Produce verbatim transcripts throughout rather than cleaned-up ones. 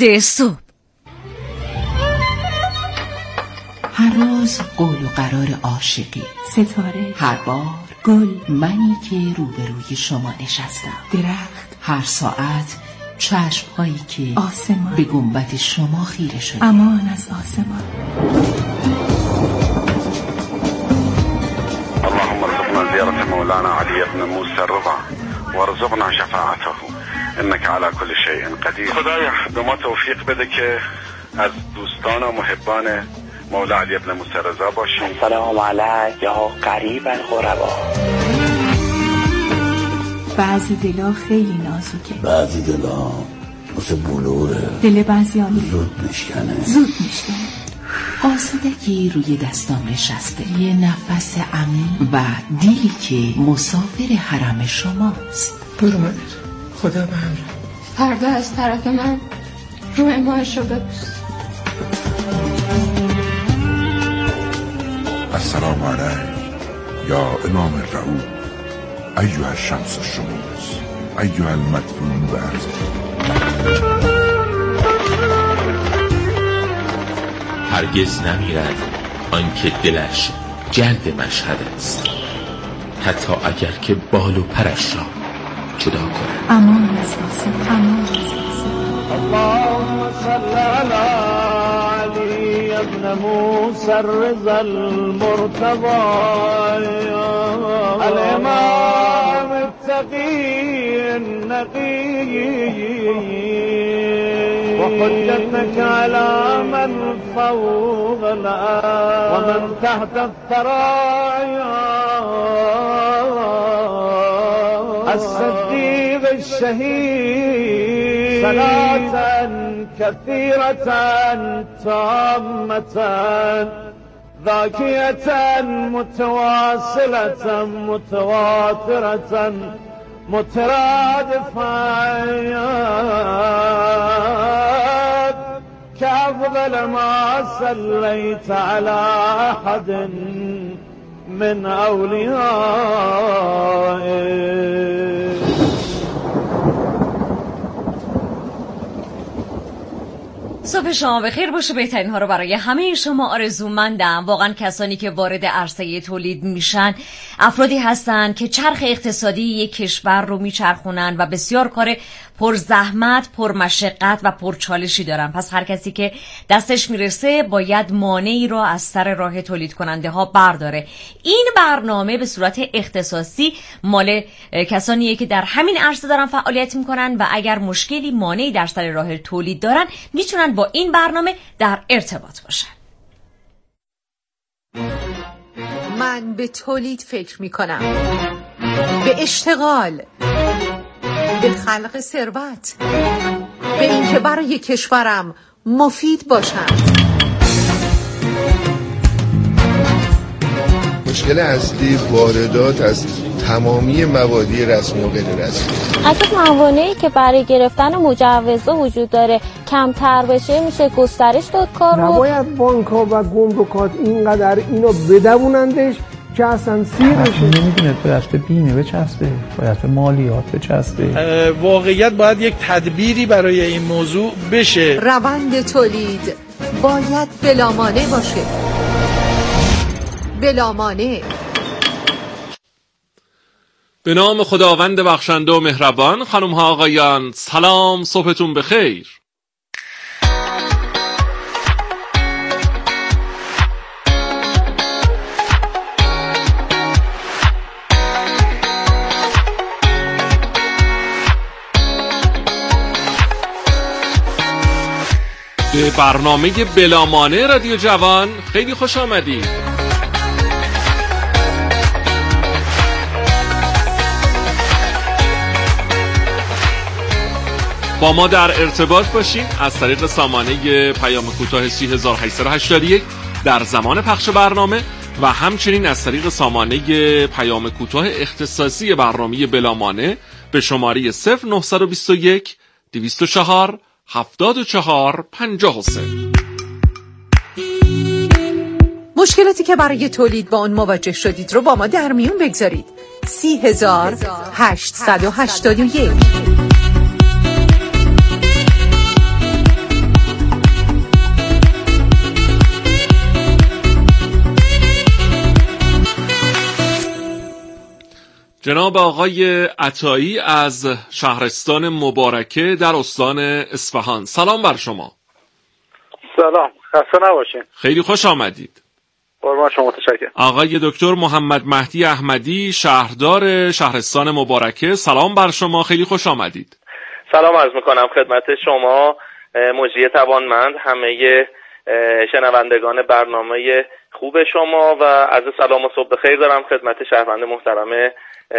هفت صبح. هر روز قول و قرار عاشقی، ستاره، هر بار گل، منی که روبروی شما نشستم، درخت، هر ساعت چشم هایی که آسمان به گنبد شما خیره شده. امان از آسمان. اللهم ارزقنا زيارة مولانا علي بن موسى الرضا وارزقنا شفاعته انك على كل شيء قدیر. خدایا به ما توفیق بده که از دوستان و محبان مولا علی بن موسی رضا باشیم. سلام علیک یا قریب الغربا. بعضی دلا خیلی نازکه، بعضی دلا مثل بلوره، دل بعضیانی زود میشکنه زود میشکنه. آسودگی روی دستام نشسته، یه نفس عمیق و دیلی که مسافر حرم شماست. برو من خدا به همراه. فردا از طرف من رو اماش رو ببوس. السلام علیک یا امام رعوب ایها الشمس الشموس ایها المدفون برز. هرگز نمیرد آنکه دلش جلد مشهد است، حتی اگر که بال و پرش را جدا کند. امان از آسمان، امان از آسمان. اللهم صل علی علی ابن موسی الرضا المرتضى الامام التقی النقی وحجتك على من فوق الأرض ومن تحت الثرى الصديق الشهيد صلاة كثيرة تامة ذاكية متواصلة متواترة مترادفات كأفضل ما صليت على أحد من أوليائك. صبح شما بخیر باشه. بهترین ها رو برای همه شما آرزومندم. واقعا کسانی که وارد عرصه تولید میشن افرادی هستن که چرخ اقتصادی یک کشور رو میچرخونن و بسیار کار پر زحمت، پر مشقت و پر چالشی دارن. پس هر کسی که دستش میرسه باید مانعی رو از سر راه تولید کننده ها برداره. این برنامه به صورت اختصاصی مال کسانیه که در همین عرصه دارن فعالیت میکنن و اگر مشکلی مانعی در سر راه تولید دارن میتونن با این برنامه در ارتباط باشن. من به تولید فکر میکنم، به اشتغال، به خلق ثروت، به اینکه برای کشورم مفید باشم. مشکل اصلی واردات از تمامی موادی رسمی و غیر رسمی. اگه موانعی که برای گرفتن مجوزها وجود داره کمتر بشه میشه گسترش داد کار رو. نباید بانک‌ها و گمرکات اینقدر اینو بدوونندش که اصلا سیر بشه. نمیدونه باید به بیمه بچسبه، باید به مالیات بچسبه. واقعیت باید یک تدبیری برای این موضوع بشه. روند تولید باید بلامانع باشه، بلامانع. به نام خداوند بخشنده و مهربان. خانم ها آقایان سلام، صبحتون بخیر. به برنامه بلامانع رادیو جوان خیلی خوش آمدید. با ما در ارتباط باشین از طریق سامانه پیام کوتاه سی هزار و هشتصد و هشتاد و یک در زمان پخش برنامه و همچنین از طریق سامانه پیام کوتاه اختصاصی برنامه بلامانع به شماره صفر نه دو یک دویست و چهار هفتاد و چهار پنجاه و سه. مشکلاتی که برای تولید با اون مواجه شدید رو با ما در میون بگذارید. سی هزار هشتصد و هشتاد و یک. جناب آقای عطایی از شهرستان مبارکه در استان اصفهان، سلام بر شما. سلام، خسته نباشین. خیلی خوش آمدید. قربان شما، متشکرم. آقای دکتر محمد مهدی احمدی، شهردار شهرستان مبارکه، سلام بر شما، خیلی خوش آمدید. سلام عرض میکنم خدمت شما مجری توانمند، همه شنوندگان برنامه خوب شما و عرض سلام و صبح خیر دارم خدمت شهروند محترم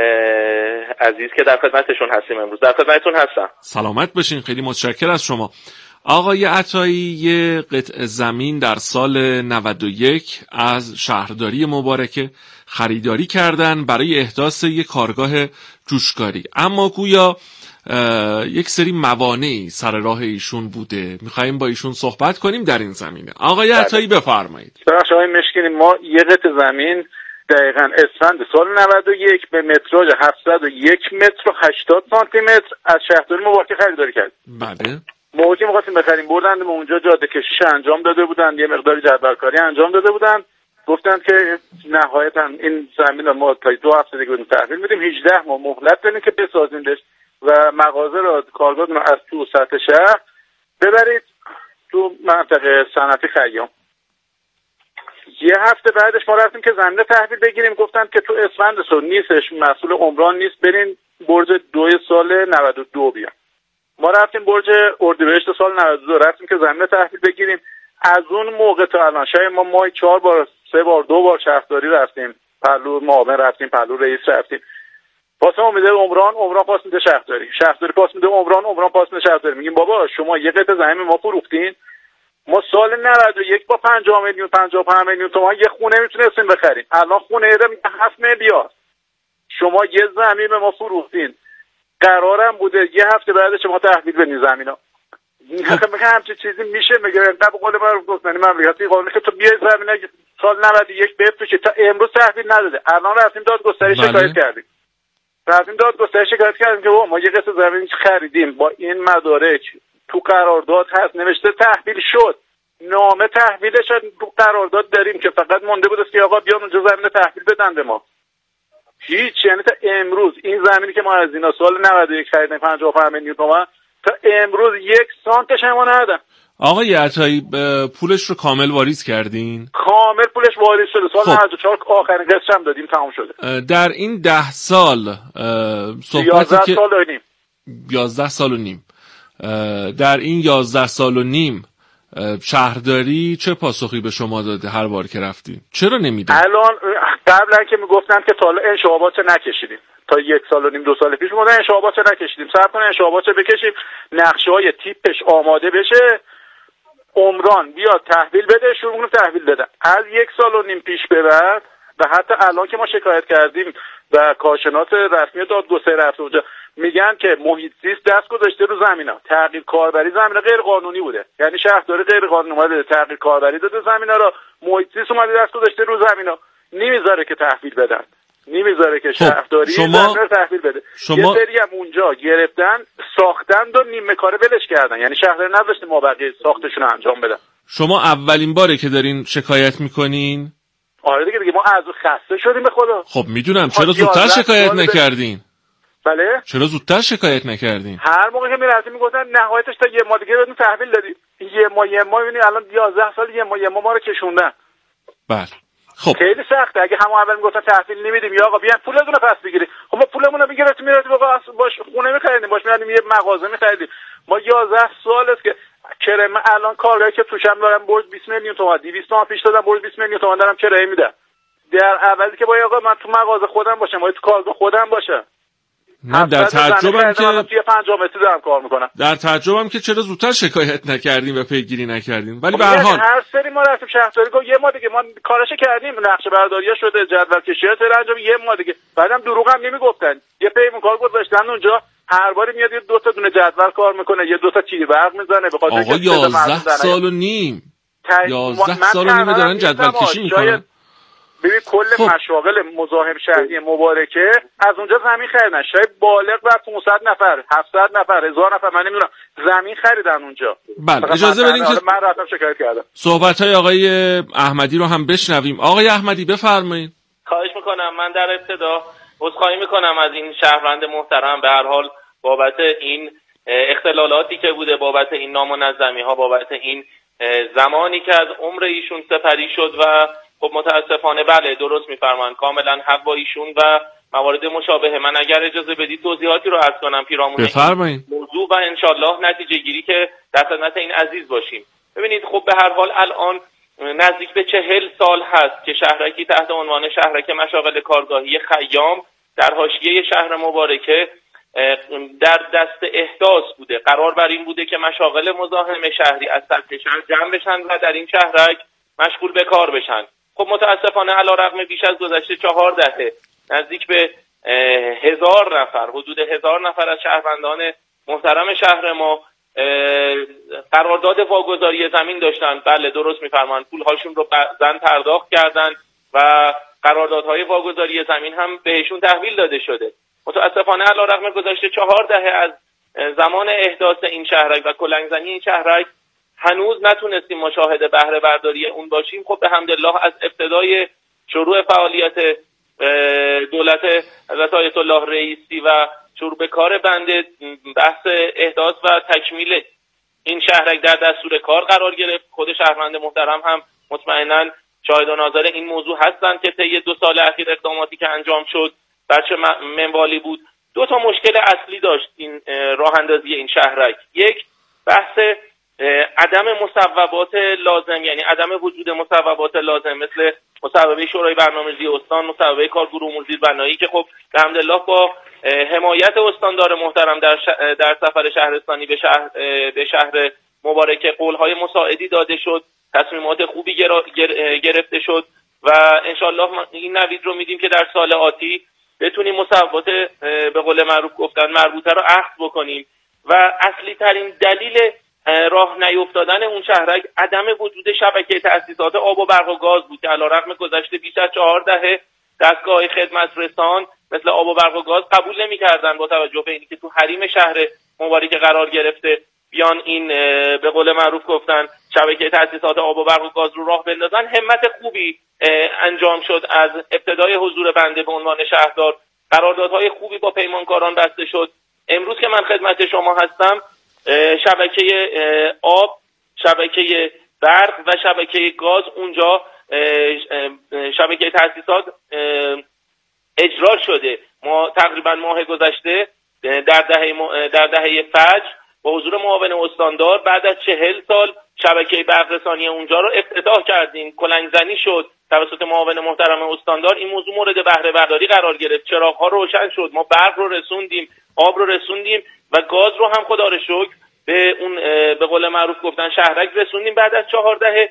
عزیز که در خدمتشون هستیم. امروز در خدمتتون هستم. سلامت بشین، خیلی متشکر از شما. آقای عطایی یه قطعه زمین در سال نود و یک از شهرداری مبارکه خریداری کردن برای احداث یک کارگاه جوشکاری، اما گویا یک سری موانعی سر راه ایشون بوده. میخواییم با ایشون صحبت کنیم در این زمینه. آقای عطایی بفرمایید. بخش آقای مشکینی، ما یه قطعه زمین دقیقاً اسفند سال نود و یک به متراژ هفتصد و یک متر و هشتاد سانتی متر از شهرداری مبارکه خریداری کرد. بله. موقعی می‌خواستیم بخریم بردن به اونجا جاده کشیش انجام داده بودن، یه مقداری جدولکاری انجام داده بودن، گفتن که نهایتاً این زمین رو ما تا دو هفته دیگه بدیم تحویل میدیم، هجده ماه مهلت بدیم که بسازیمش و مغازه رو کارگاه از تو سطح شهر ببرید تو منطقه صنعتی خیام. یه هفته بعدش ما رفتیم که زمین تحویل بگیریم، گفتن که تو اسفند سال نیستش، مسئول عمران نیست، برین برج دو سال نود و دو بیان. ما رفتیم برج اردیبهشت سال نود و دو رفتیم که زمین تحویل بگیریم. از اون موقع تا الان شاید ما ماه چهار بار سه بار دو بار شهرداری رفتیم، پهلو معاون رفتیم، پهلو رئیس رفتیم، پاس ما میده عمران، عمران پاس میده شهرداری، شهرداری پاس میده عمران، عمران پاس میده شهرداری. میگیم بابا شما یه قطعه زمین ما فروختین، ما سال نود و یک با پنجاه میلیون پنجاه و پنج میلیون تومان یه خونه میتونستیم بخریم، الان خونه ایره میگه هفت میلیارد. شما یه زمین به ما فروختین، قرارم بوده یه هفته بعدش شما تحویل بدین زمینا. میگه همچین چیزی میشه؟ میگه نه به قول من گفتنی مملکتی قانون که تو بیای زمین سال نود و یک بفروشی، تا امروز تحویل نداده. الان رفتیم دادگستری شکایت کردیم. رفتیم دادگستری شکایت کردیم که ما یه قسط زمین خریدیم با این مدارک تو قرارداد هست نوشته تحویل شد، نامه تحویلش تو قرارداد داریم که فقط مونده بود که آقا بیان اونجا زمین تحویل بدن به ما. هیچ، یعنی تا امروز این زمینی که ما از اینا سال نود و یک خریدیم پنجاه و پنج میلیون تومان تا امروز یک سانتش هم ندادن. آقای عطایی پولش رو کامل واریز کردین؟ کامل پولش واریز شده. سال نود و چهار آخرین قسطش هم دادیم، تمام شده. در این ده سال صحبتی که سال و نیم یازده سال و نیم در این یازده سال و نیم شهرداری چه پاسخی به شما داده هر بار که رفتین؟ چرا نمیده؟ الان قبلا که میگفتن که تا الان انشابات نکشیدیم، تا یک سال و نیم دو سال پیش میگفتن انشابات نکشیدیم، صبر کنین انشابات بکشیم، نقشه‌های تیپش آماده بشه، عمران بیاد تحویل بده، شروع کنیم تحویل دادن. از یک سال و نیم پیش به بعد و حتی الان که ما شکایت کردیم و کارشناس رسمی دادگستری رفته اونجا، میگن که محیط زیست دست گذاشته رو زمینا، تغییر کاربری زمینا غیر قانونی بوده، یعنی شهرداری غیر قانونی اومده تغییر کاربری داده زمینا رو، محیط زیست اومده دست گذاشته رو زمینا، نمیذاره که تحویل بدن، نمیذاره که شهرداری شما... زمین تحویل بده. شما... یه سری هم اونجا گرفتن ساختن و نیمه کاره ولش کردن، یعنی شهرداری نذاشته ما بقیه ساختشون انجام بدن. شما اولین باره که دارین شکایت میکنین؟ آره دیگه دیگه ما از خسته شدیم به خدا. خب میدونم، چرا زودتر شکایت نکردین؟ بله؟ چرا زودتر شکایت نکردین؟ هر موقع که میرفتیم میگفتن نهایتش تا یه ماه دیگه بدون تحویل دادیم. یه ماه یه ماه میبینی الان یازده سال یه ماه یه ماه ما رو کشوندن. بله. خب خیلی سخته. اگه همون اول میگفتن تحویل نمیدیم یا آقا بیان پولتون رو پس بگیرید، خب ما پولمون رو میگرفتیم میرفتیم آقا باش خونه میخریدیم، باش میرفتیم یه مغازه میخریدیم. ما یازده سال است که کرم الان کارگاهی که توشم دارم برج بیست میلیون تومان، دویست تومان پیش دادم برج بیست میلیون تومان دارم کرایه میدم. در اولی که باید آقا من تو مغازه خودم باشم، باید تو کارگاه خودم باشم. من در تعجبم که پنجاه متری دارم کار میکنم. در تعجبم که چرا زودتر شکایت نکردیم و پیگیری نکردیم. ولی به هر حال هر سری ما رفتیم شهرداری گفت یه ما دیگه ما کاراشو کردیم، نقشه برداری شده، جدول کشی‌ها سر انجام، یه ما دیگه. بعدم دروغ هم نمیگفتن، یه پیمون کار گذاشتن اونجا، هر باری میاد یه دو تا دونه جدول کار میکنه، یه دو تا تیر برق میزنه. به خاطر آقا یازده سال و نیم یازده سال و نیم دارن جدول کشی میکنن. ببین کل خب. مشاغل مزاحم شهری مبارکه از اونجا زمین خریدن، شاید بالغ بر پانصد نفر هفتصد نفر هزار نفر من نمیدونم زمین خریدن اونجا. بله اجازه بدین که من رفتم شکایت کردم. صحبت‌های آقای احمدی رو هم بشنویم. آقای احمدی بفرمایید. خواهش میکنم. من در ابتدا عذرخواهی میکنم از این شهروند محترم به هر حال بابت این اختلالاتی که بوده، بابت این نامنظمی ها، بابت این زمانی که از عمر ایشون سپری شد و خب متاسفانه بله درست میفرمان، کاملا حق با ایشون و موارد مشابه. من اگر اجازه بدید توضیحاتی رو عرض کنم پیرامون این موضوع و انشالله نتیجه گیری که در خدمت این عزیز باشیم. ببینید خب به هر حال الان نزدیک به چهل سال هست که شهرکی تحت عنوان شهرک مشاغل کارگاهی خیام در حاشیه شهر مبارکه در دست احداث بوده. قرار بر این بوده که مشاغل مزاحم شهری از سطح شهر جمع بشن و در این شهرک مشغول به کار بشن. خب متاسفانه علیرغم بیش از گذشته چهار دهه نزدیک به هزار نفر حدود هزار نفر از شهروندان محترم شهر ما قرارداد واگذاری زمین داشتن. بله درست میفرمان، پولهاشون رو بعضن پرداخت کردن و قراردادهای واگذاری زمین هم بهشون تحویل داده شده. متاسفانه علیرغم گذشته چهار دهه از زمان احداث این شهرک و کلنگزنی این شهرک هنوز نتونستیم مشاهده بهره برداری اون باشیم. خب به حمدالله از ابتدای شروع فعالیت دولت حضرت آیت الله رئیسی و شروع به کار بنده بحث احداث و تکمیل این شهرک در دستور کار قرار گرفت. خود شهروند محترم هم مطمئناً شاهد و ناظر این موضوع هستند که طی دو سال اخیر اقداماتی که انجام شد بچه منوالی بود. دو تا مشکل اصلی داشت این راه اندازی این شهرک. یک بحث عدم مصوبات لازم، یعنی عدم وجود مصوبات لازم مثل مصوبه شورای برنامه‌ریزی استان، مصوبه کارگروه امور زیربنایی که خب الحمدلله با حمایت استاندار محترم در ش... در سفر شهرستانی به شهر به شهر مبارکه قول‌های مساعدی داده شد، تصمیمات خوبی گر... گر... گرفته شد و انشالله این نوید رو میدیم که در سال آتی بتونیم مصوبات به قول معروف گفتن مربوطه رو اخذ بکنیم. و اصلی ترین دلیل راه نیفتادن اون شهرک عدم وجود شبکه تأسیسات آب و برق و گاز بود که علیرغم گذشته بیش از چهار دهه دستگاه خدمت رسان مثل آب و برق و گاز قبول نمی‌کردن با توجه به اینکه تو حریم شهر مبارکه قرار گرفته بیان این به قول معروف گفتن شبکه تأسیسات آب و برق و گاز رو راه بندازن. همت خوبی انجام شد از ابتدای حضور بنده به عنوان شهردار، قراردادهای خوبی با پیمانکاران بسته شد. امروز که من خدمت شما هستم شبکه آب، شبکه برق و شبکه گاز اونجا شبکه تأسیسات اجرا شده. ما تقریبا ماه گذشته در دهه در دهه فجر با حضور معاون استاندار بعد از چهل سال شبکه برق رسانی اونجا رو افتتاح کردیم. کلنگزنی شد توسط معاون محترم استاندار. این موضوع مورد بهره برداری قرار گرفت، چراغ‌ها روشن شد، ما برق رو رسوندیم، آب رو رسوندیم و گاز رو هم خدا رو شکر به اون به قول معروف گفتن شهرک رسوندیم بعد از چهار دهه.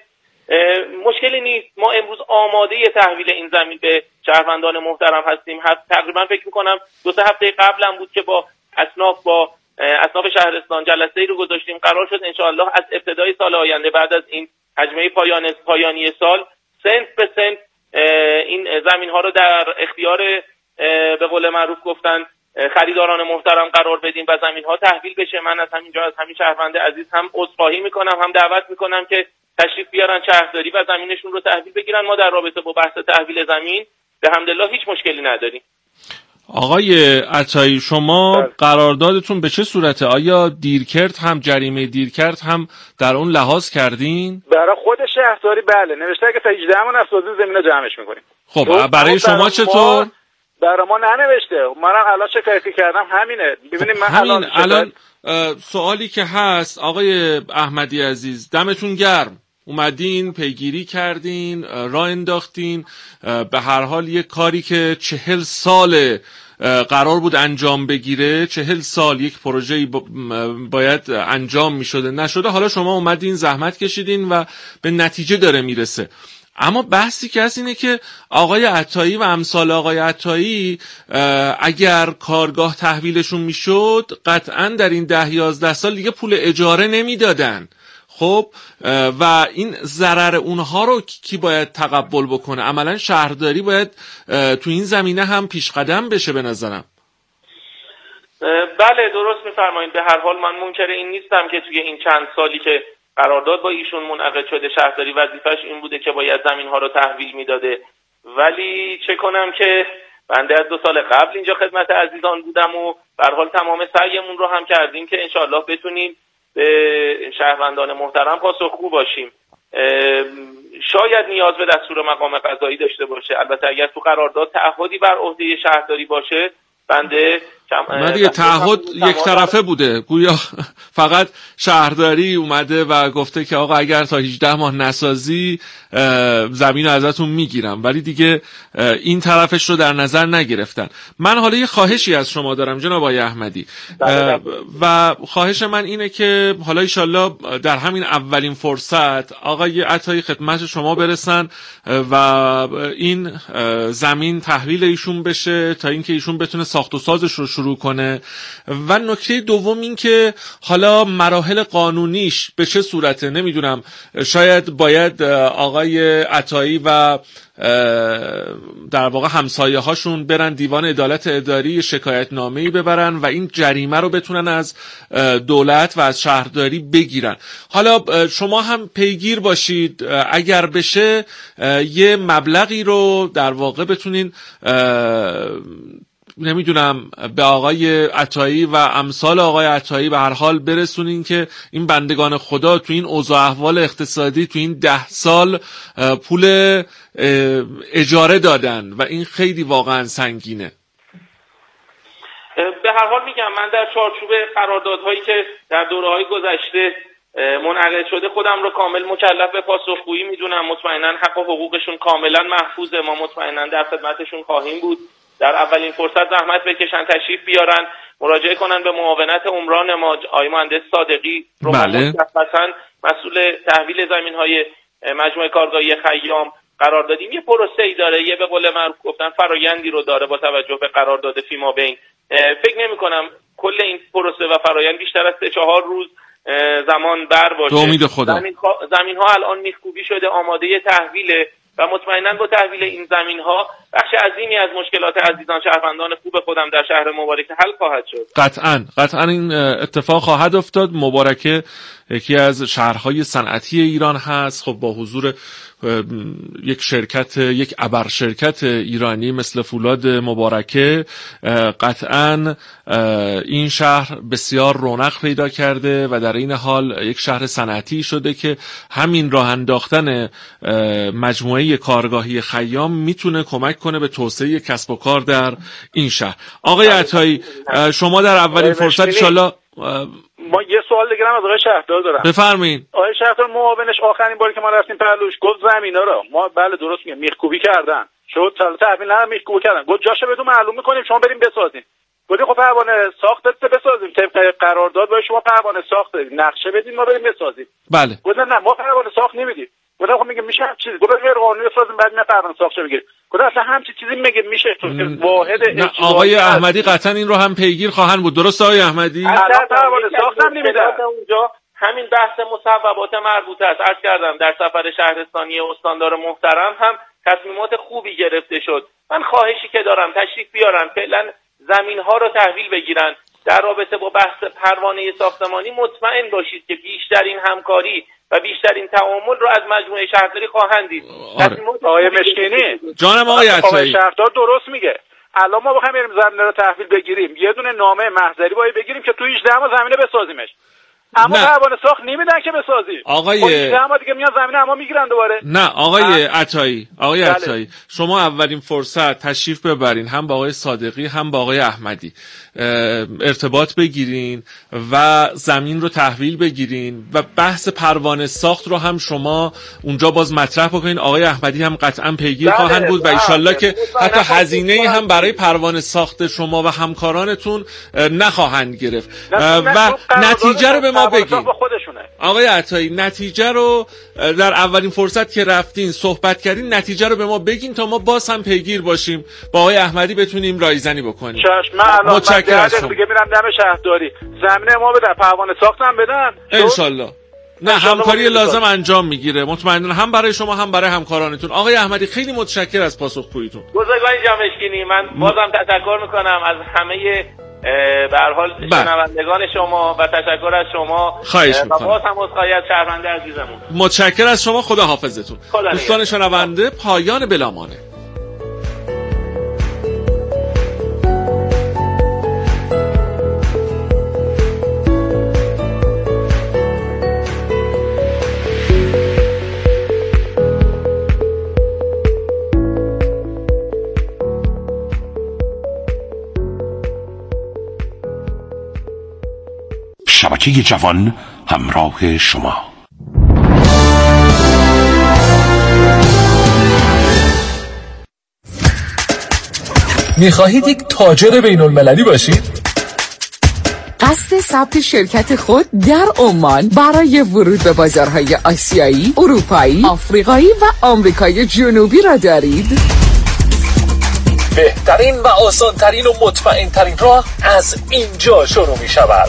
مشکلی نیست، ما امروز آماده تحویل این زمین به شهروندان محترم هستیم. تقریبا فکر میکنم دو سه هفته قبلا بود که با اصناف با اصناف شهرستان جلسه‌ای رو گذاشتیم. قرار شد انشاءالله از ابتدای سال آینده بعد از این حجمه پایان پایانی سال سنت به سنت این زمین ها رو در اختیار به قول معروف گفتن خریداران محترم قرار بدیم و زمین ها تحویل بشه. من از همینجا از همین شهروند عزیز هم عذرخواهی میکنم، هم دعوت میکنم که تشریف بیارن شهرداری و زمینشون رو تحویل بگیرن. ما در رابطه با بحث تحویل زمین به حمدالله هیچ مشکلی نداریم. آقای عطایی شما قراردادتون به چه صورته؟ آیا دیرکرد هم جریمه دیرکرد هم در اون لحاظ کردین؟ برای خود شهرداری بله نوشته که تا هجده من افسازی زمینه جمعش میکنیم. خب برای شما چطور؟ برای ما ننوشته. منم الان شکایتی کردم همینه. ببینید من همین الان, الان سوالی که هست آقای احمدی عزیز، دمتون گرم، اومدین پیگیری کردین، راه انداختین، به هر حال یک کاری که چهل سال قرار بود انجام بگیره، چهل سال یک پروژه‌ای باید انجام میشده نشده، حالا شما اومدین زحمت کشیدین و به نتیجه داره میرسه. اما بحثی که هست اینه که آقای عطایی و امثال آقای عطایی اگر کارگاه تحویلشون میشد قطعا در این ده یازده سال دیگه پول اجاره نمیدادن. خب و این ضرر اونها رو کی باید تقبل بکنه؟ عملا شهرداری باید تو این زمینه هم پیش قدم بشه به نظرم. بله درست میفرمایید. به هر حال من منکر این نیستم که توی این چند سالی که قرارداد با ایشون منعقد شده شهرداری وظیفش این بوده که باید زمین ها رو تحویل میداده، ولی چه کنم که بنده از دو سال قبل اینجا خدمت عزیزان بودم و به هر حال تمام سعیمون رو هم کردیم که انشالله بتونیم به شهروندان محترم پاسخگو باشیم. شاید نیاز به دستور مقام قضایی داشته باشه، البته اگر تو قرارداد تعهدی بر عهده شهرداری باشه بنده من دیگه تعهد یک طرفه بوده، گویا فقط شهرداری اومده و گفته که آقا اگر تا هجده ماه نسازی زمین رو ازتون میگیرم، ولی دیگه این طرفش رو در نظر نگرفتن. من حالا یه خواهشی از شما دارم جناب آقای احمدی و خواهش من اینه که حالا ایشالله در همین اولین فرصت آقای عطایی خدمت شما برسن و این زمین تحویل ایشون بشه تا اینکه ایشون بتونه ساخت و سازش رو شروع کنه. و نکته دوم این که حالا مراحل قانونیش به چه صورته نمیدونم، شاید باید آقای عطایی و در واقع همسایه هاشون برن دیوان عدالت اداری شکایت نامه‌ای ببرن و این جریمه رو بتونن از دولت و از شهرداری بگیرن. حالا شما هم پیگیر باشید اگر بشه یه مبلغی رو در واقع بتونین نمیدونم به آقای عطایی و امثال آقای عطایی به هر حال برسونین که این بندگان خدا تو این اوضاع احوال اقتصادی تو این ده سال پول اجاره دادن و این خیلی واقعا سنگینه. به هر حال میگم من در چارچوب قراردادهایی که در دوره‌های گذشته منعقد شده خودم رو کامل مکلف به پاسخگویی میدونم. مطمئنا حق و حقوقشون کاملا محفوظه، ما مطمئنا در خدمتشون خواهیم بود. در اولین فرصت زحمت بکشن، تشریف بیارن، مراجعه کنن به معاونت عمران ما آقای مهندس صادقی رو بله. مشخصاً مسئول تحویل زمین‌های مجموعه کارگاهی خیام قرار دادیم. یه پروسه‌ای داره، یه به قول معروف گفتن فرایندی رو داره با توجه به قرارداد فیما بین. فکر نمی‌کنم کل این پروسه و فرایند بیشتر از سه چهار روز زمان بر باشه. امید خدا. زمین‌ها زمین‌ها الان میخکوبی شده، آماده تحویل و مطمئنا با تحویل این زمین‌ها بخش عظیمی از مشکلات عزیزان شهروندان خوب خودم در شهر مبارک حل خواهد شد. قطعاً قطعاً این اتفاق خواهد افتاد. مبارکه یکی از شهرهای صنعتی ایران هست، خب با حضور یک شرکت یک ابر شرکت ایرانی مثل فولاد مبارکه قطعاً این شهر بسیار رونق پیدا کرده و در این حال یک شهر صنعتی شده که همین راه انداختن مجموعه کارگاهی خیام میتونه کمک کنه به توسعه کسب و کار در این شهر. آقای عطایی شما در اولین فرصت انشالله ما یه سوال دیگه هم از آقای شهردار دارم. بفرمایید. آقای شهردار معاونش آخرین باری که ما رفتیم پهلوش گفت زمینا رو ما بله درست میگم میخکوبی کردن، شد سال تحویل نه میخکوبی کردن، گفت جاشو بهتون معلوم میکنیم شما بریم بسازین. گفتیم خب پروانه ساختت بسازیم، طبق قرارداد باید شما پروانه ساخت بدید، نقشه بدید ما بریم بسازیم. بله. گفتن نه ما پروانه ساخت نمیدیم. گفتم خب میگه میشه چیزی، گفت غیر قانونی بسازیم بعد ما پروانه ساخت بگیریم. گفتم اصلا همچین چیزی میگه میشه تو واحد آقای احمدی قطعا این رو هم پیگیر خواهند بود. درست آقای احمدی؟ اصلا پروانه ساخت هم نمیدن. اونجا همین بحث مصوبات مربوطه است. عرض کردم در سفر شهرستانی استاندار محترم هم تصمیمات خوبی گرفته شد. من خواهشی که دارم تشریف بیارن، فعلا زمین‌ها رو تحویل بگیرن. در رابطه با بحث پروانه ساختمانی مطمئن باشید که بیشترین همکاری و بیشترین تعامل رو از مجموعه شهرداری خواهند دید. آقای مشکینی جانم آقای عطایی، آقای شهردار درست میگه. الان ما بخوایم بریم زمین رو تحویل بگیریم یه دونه نامه محضری باید بگیریم که تو هجده ماه زمینه بسازیمش، اما پروانه ساخت نمیدن که بسازی. آقای هجده ماه دیگه میان زمینه اما میگیرن دوباره. نه آقای عطایی، آقای عطایی شما اولین فرصت تشریف ببرین، هم با آقای صادقی هم با آقای احمدی ارتباط بگیرین و زمین رو تحویل بگیرین و بحث پروانه ساخت رو هم شما اونجا باز مطرح بکنین. آقای احمدی هم قطعا پیگیر خواهند بود و انشالله که حتی هزینه‌ای هم برای پروانه ساخت شما و همکارانتون نخواهند گرفت و نتیجه رو به ما بگین. آقای عطایی نتیجه رو در اولین فرصت که رفتین صحبت کردین نتیجه رو به ما بگین تا ما باز هم پیگیر باشیم با آقای احمدی بتونیم رایزنی بکنیم. متشکرم از شما. دیگه میرم دم شهرداری زمینه ما بدن، پروانه ساختم بدن انشالله. نه همکاری لازم انجام میگیره مطمئنا، هم برای شما هم برای همکارانتون. آقای احمدی خیلی متشکر از پاسخگوییتون. بزرگوار جمشکینی من بازم تشکر میکنم از همه به هر حال شنوندگان شما و تشکر از شما. خواهش میکنم. و باز هم عذرخواهی از شهرونده عزیزمون. متشکر از شما. خدا حافظتون. دوستان شنونده پایان بلامانه. شبکه جوان همراه شما. می‌خواهید یک تاجر بین المللی باشید؟ قصد ثبت شرکت خود در عمان برای ورود به بازارهای آسیایی، اروپایی، آفریقایی و آمریکای جنوبی را دارید؟ بهترین و آسانترین و مطمئنترین راه از اینجا شروع می شود.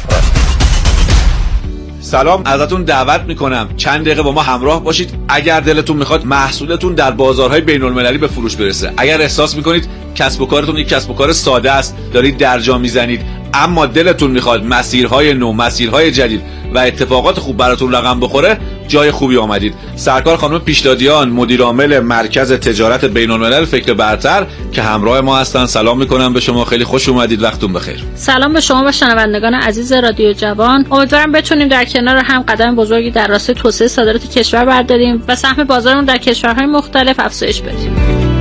سلام، ازتون دعوت میکنم چند دقیقه با ما همراه باشید. اگر دلتون میخواد محصولتون در بازارهای بین المللی به فروش برسه، اگر احساس میکنید کسب و کارتون یک کسب و کار ساده است، دارید درجا میزنید، اما دلتون میخواد مسیرهای نو، مسیرهای جدید و اتفاقات خوب براتون رقم بخوره، جای خوبی آمدید. سرکار خانم پیشدادیان، مدیر عامل مرکز تجارت بین الملل فکر برتر که همراه ما هستن، سلام میکنم به شما. خیلی خوش اومدید، وقتتون بخیر. سلام به شما و شنوندگان عزیز رادیو جوان. امیدوارم بتونیم در کنار هم قدم بزرگی در راستای توسعه صادرات کشور برداریم و سهم بازارمون در کشورهای مختلف افزایش بدیم.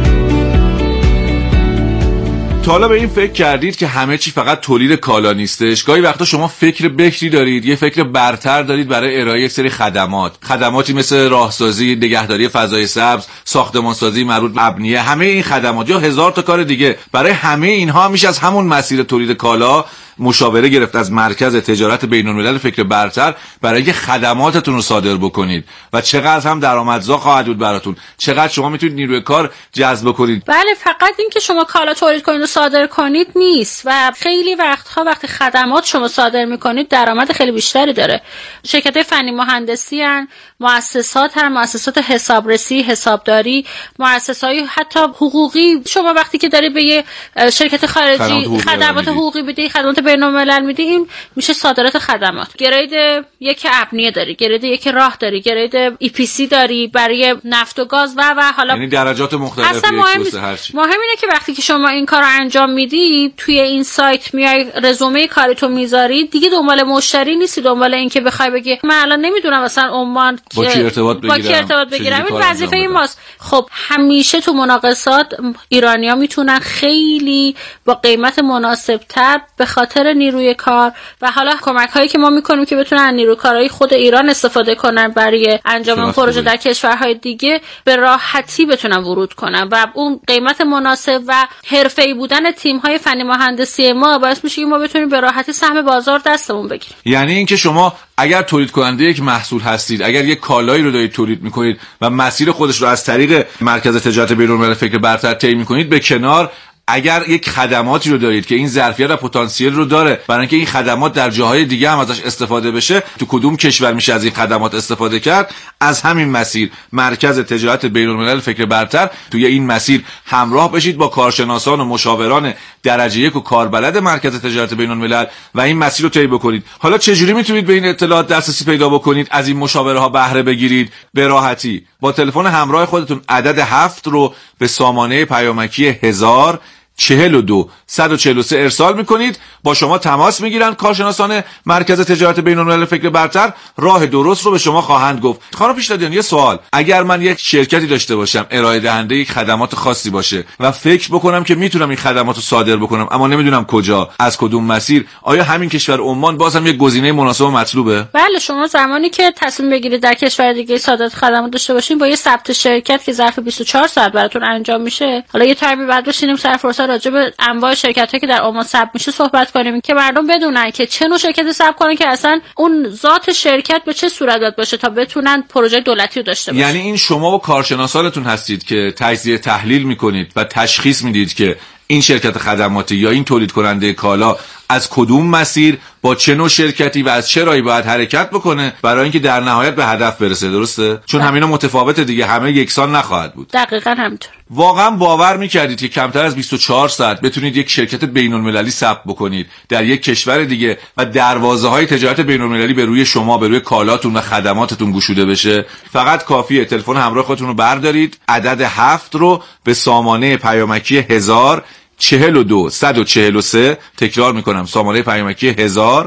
تا حالا به این فکر کردید که همه چی فقط تولید کالا نیستش؟ گاهی وقتا شما فکر بکری دارید، یه فکر برتر دارید برای ارائه یک سری خدمات، خدماتی مثل راهسازی، نگهداری فضای سبز، ساختمانسازی مربوط به ابنیه، همه این خدمات یا هزار تا کار دیگه. برای همه اینها میشه از همون مسیر تولید کالا مشاوره گرفت از مرکز تجارت بین الملل فکر برتر برای اینکه خدماتتون رو صادر بکنید و چقدر هم درآمدزا خواهد بود براتون، چقدر شما میتونید نیروی کار جذب کنید. بله، فقط این که شما کالا تولید کنید و صادر کنید نیست و خیلی وقتها وقتی خدمات شما صادر میکنید درآمد خیلی بیشتری داره. شرکت فنی مهندسی ان، مؤسسات هم، مؤسسات حسابرسی، حسابداری، مؤسسات حتی حقوقی. شما وقتی که داری به یه شرکت خارجی خدمات حقوقی بدی، خدمات بین الملل میدی، این میشه صادرات خدمات. گرید یک ابنیه داری، گرید یک راه داری، گرید ای پی سی داری برای نفت و گاز و و حالا یعنی درجات مختلفی. اصلا مهم, مهم اینه که وقتی که شما این کارو انجام میدی، توی این سایت میای رزومه کارتو میذاری، دیگه دنبال مشتری نیستی، دنبال این که بخوای بگی من الان نمیدونم مثلا عمان با کی ارتباط بگیرم، با کی ارتباط بگیرم. این وظیفه ماست. خب همیشه تو مناقصات ایرانی‌ها میتونن خیلی با قیمت مناسب‌تر به خاطر نیروی کار و حالا کمک‌هایی که ما می‌کنیم که بتونن نیروی کارهای خود ایران استفاده کنن برای انجام اون پروژه در کشورهای دیگه به راحتی بتونن ورود کنن و اون قیمت مناسب و حرفه‌ای بودن تیم‌های فنی مهندسی ما باعث میشه که ما بتونیم به راحتی سهم بازار دستمون بگیریم. یعنی اینکه شما اگر تولید کننده یک محصول هستید، اگر یک کالایی رو دارید تولید می‌کنید و مسیر خودش رو از طریق مرکز تجارت بین الملل فکر برتر طی می‌کنید، به کنار اگر یک خدماتی رو دارید که این ظرفیت و پتانسیل رو داره برای اینکه این خدمات در جاهای دیگه هم ازش استفاده بشه، تو کدوم کشور میشه از این خدمات استفاده کرد، از همین مسیر مرکز تجارت بین الملل فکر برتر توی این مسیر همراه بشید با کارشناسان و مشاوران درجه یک و کاربلد مرکز تجارت بین الملل و این مسیر رو طی بکنید. حالا چجوری میتونید به این اطلاعات دسترسی پیدا بکنید، از این مشاوره ها بهره بگیرید؟ به راحتی با تلفن همراه خودتون عدد هفت رو به سامانه پیامکی هزار چهل و دو صد و چهل و سه ارسال میکنید، با شما تماس میگیرن کارشناسان مرکز تجارت بین الملل فکر برتر، راه درست رو به شما خواهند گفت. خانم پیشدادیان، یه سوال، اگر من یک شرکتی داشته باشم ارائه دهنده یک خدمات خاصی باشه و فکر بکنم که میتونم این خدمات رو صادر بکنم اما نمیدونم کجا، از کدوم مسیر، آیا همین کشور عمان بازم یک گزینه مناسب و مطلوبه؟ بله، شما زمانی که تصمیم بگیرید در کشور دیگه صادرات خدمات داشته باشین، با یه ثبت شرکت که ظرف بیست و چهار ساعت براتون انجام میشه، حالا یه ترمی بعد بشینیم سر فرصت راجع به انواع شرکتایی که در عمان ثبت میشه صحبت کنیم که مردم بدونن که چه نوع شرکتی ثبت کنن که اصلا اون ذات شرکت به چه صورت باید باشه تا بتونن پروژه دولتی رو داشته باشن. یعنی این شما و کارشناسانتون هستید که تجزیه تحلیل میکنید و تشخیص میدید که این شرکت خدماتی یا این تولید کننده کالا از کدوم مسیر با چه نوع شرکتی و از چه راهی باید حرکت بکنه برای اینکه در نهایت به هدف برسه، درسته؟ چون همینا متفاوته دیگه، همه یکسان نخواهد بود. دقیقاً همینطور. واقعا باور می‌کردید که کمتر از بیست و چهار ساعت بتونید یک شرکت بین‌المللی ثبت بکنید در یک کشور دیگه و دروازه‌های تجارت بین‌المللی به روی شما، به روی کالاتون و خدماتتون گشوده بشه؟ فقط کافیه تلفن همراه خودتون رو بردارید، عدد هفت رو به سامانه پیامکی هزار چهل و دو صد و چهل و سه، تکرار میکنم، سامانه پیامکی هزار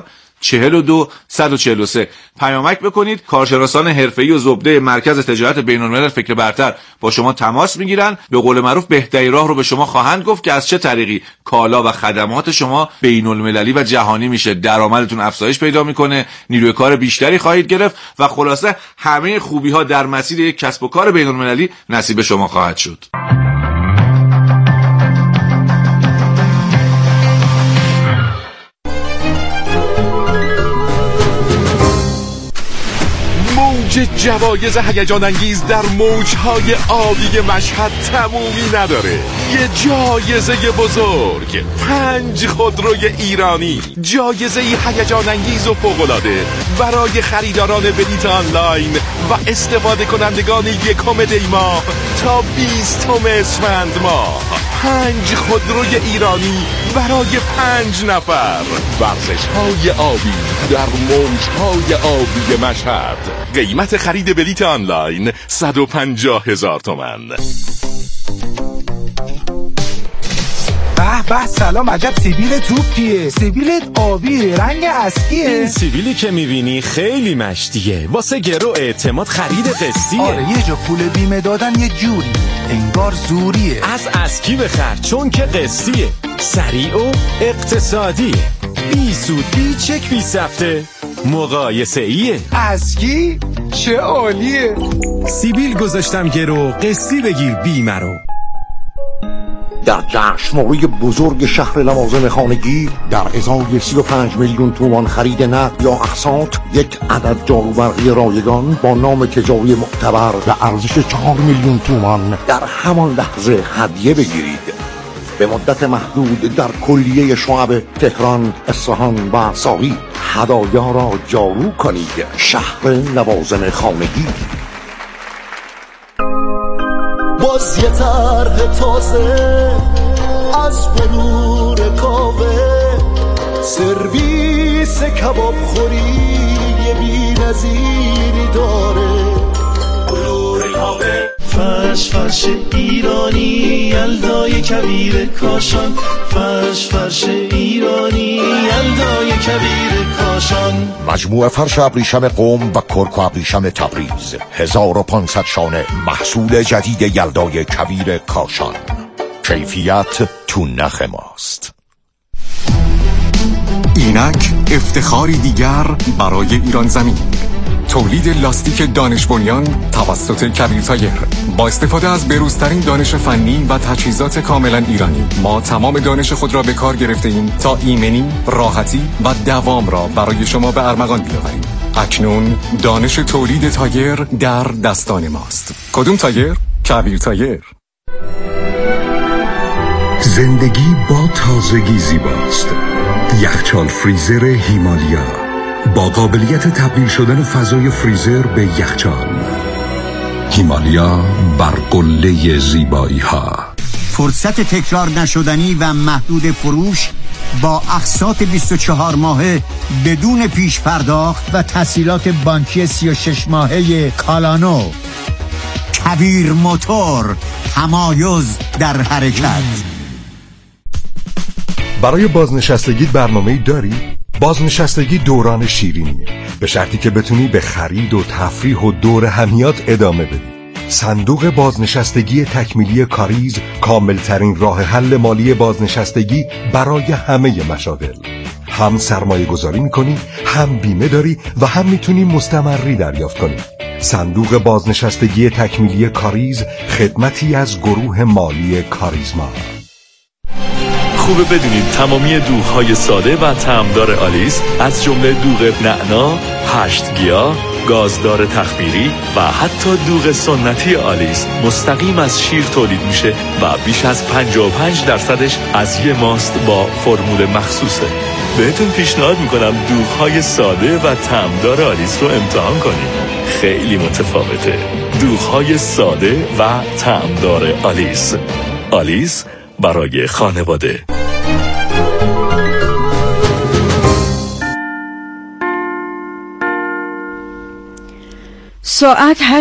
چهل و دو صد و چهل و سه پیامک بکنید. کارشناسان حرفه‌ای و زبده مرکز تجارت بین‌الملل فکر برتر با شما تماس میگیرن. به قول معروف بهترین راه رو به شما خواهند گفت که از چه طریقی کالا و خدمات شما بین‌المللی و جهانی میشه، درآمدتون افزایش پیدا میکنه، نیروی کار بیشتری خواهید گرفت و خلاصه همه خوبی‌ها در مسیر یک کسب و کار بین‌المللی نصیب شما خواهد شد. موج جوایز هیجان انگیز در موجهای آبی مشهد تمومی نداره. یه جایزه بزرگ، پنج خودروی ایرانی، جایزه هیجان انگیز و فوق‌العاده برای خریداران بلیط آنلاین و استفاده کنندگان یکم دی ماه تا بیستم اسفند ماه. پنج خودروی ایرانی برای پنج نفر. ورزش های آبی در موجهای آبی مشهد. قیمت خرید بلیط آنلاین صد و پنجاه هزار تومان. به به سلام، عجب سیبیل توپیه. سیبیلت آبی، رنگ اصلیه. این سیبیلی که میبینی خیلی مشتیه، واسه گرو اعتماد خرید قسطیه. آره یه جا پول بیمه دادن یه جوری انگار زوریه. از اسکی بخر چون که قسطیه، سریع و اقتصادیه، بی سود بی چک بی سفته، مقایسه ایه. اسکی چه عالیه. سیبیل گذاشتم گرو، قسطی بگیر بیمه رو. در جشنواره بزرگ شهر لوازم خانگی در ازای سی و پنج میلیون تومان خرید نقد یا اقساط یک عدد جاروبرقی رایگان با نام تجاری معتبر و ارزش چهار میلیون تومان در همان لحظه هدیه بگیرید. به مدت محدود در کلیه شعب تهران، اصفهان و ساقی هدایا را جارو کنید. شهر لوازم خانگی. باز یه طرح تازه از بلور کاوه، سرویس کباب خوری یه بی نظیری داره. بلور کاوه فرش فرش ایرانی، یلدای کبیر کاشان. فرش فرش ایرانی، یلدای کبیر کاشان. مجموعه فرش ابریشم قم و کرک و ابریشم تبریز، هزار و پانصد شانه محصول جدید یلدای کبیر کاشان. کیفیت تو نخ ماست. اینک افتخاری دیگر برای ایران زمین. تولید لاستیک دانش بنیان توسط کبیر تایر با استفاده از بروزترین دانش فنی و تجهیزات کاملا ایرانی. ما تمام دانش خود را به کار گرفته ایم تا ایمنی، راحتی و دوام را برای شما به ارمغان بیاوریم. اکنون دانش تولید تایر در دستان ماست. کدوم تایر؟ کبیر تایر. زندگی با تازگی زیباست. یخچال فریزر هیمالیا با قابلیت تبدیل شدن فضای فریزر به یخچال. هیمالیا بر قله زیبایی ها. فرصت تکرار نشدنی و محدود فروش با اقساط بیست و چهار ماهه بدون پیش پرداخت و تسهیلات بانکی سی و شش ماهه کالانو. کبیر موتور، تمایز در حرکت. برای بازنشستگی برنامه‌ای داری؟ بازنشستگی دوران شیرینیه، به شرطی که بتونی به خرید و تفریح و دور همیات ادامه بدی. صندوق بازنشستگی تکمیلی کاریز کاملترین راه حل مالی بازنشستگی برای همه مشاغل. هم سرمایه گذاری میکنی، هم بیمه داری و هم میتونی مستمری دریافت کنی. صندوق بازنشستگی تکمیلی کاریز خدمتی از گروه مالی کاریزما. خوبه بدونید تمامی دوغ‌های ساده و طعمدار آلیس از جمله دوغ نعنا، هشت گیاه، گازدار تخمیری و حتی دوغ سنتی آلیس مستقیم از شیر تولید میشه و بیش از پنجاه و پنج درصدش از یه ماست با فرمول مخصوصه. بهتون پیشنهاد میکنم دوغ‌های ساده و طعمدار آلیس رو امتحان کنید. خیلی متفاوته. دوغ‌های ساده و طعمدار آلیس. آلیس برای خانواده. ساعت